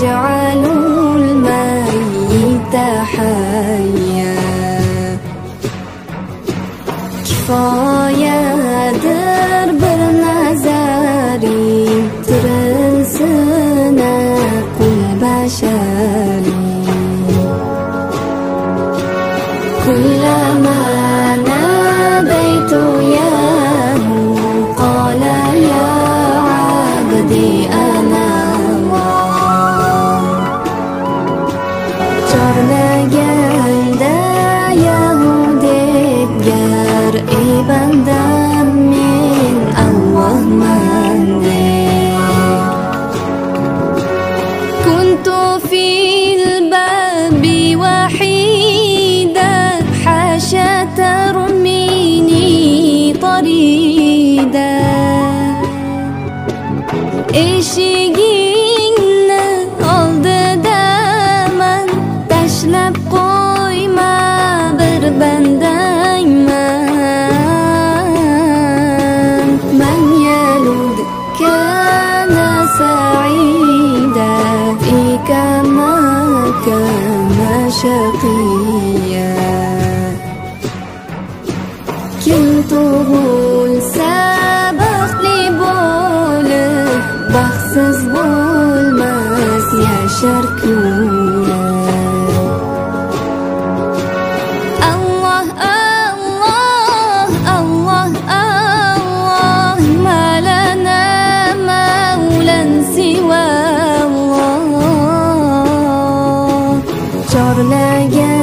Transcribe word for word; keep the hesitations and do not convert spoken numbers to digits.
يجعلوا الميت حيا kifoyadir bir nazaring tirilsin qul basharing kullama nadaytu yahu qala ya abdi ana chorlaganda yahudek gar ey bandam men Allohman kuntu fil babi wahida hasha tarmini tarida eshigingni oldidaman tashlab qo'yma bir bandangman man yalud kana sa'ida fika ma kana shaqiya kim tug'ilsa baxtli bo'lib baxtsiz bo'lmas yashar kunlar Allah Allah Allah Allah ma lana mawlan siwa Allah chorlagan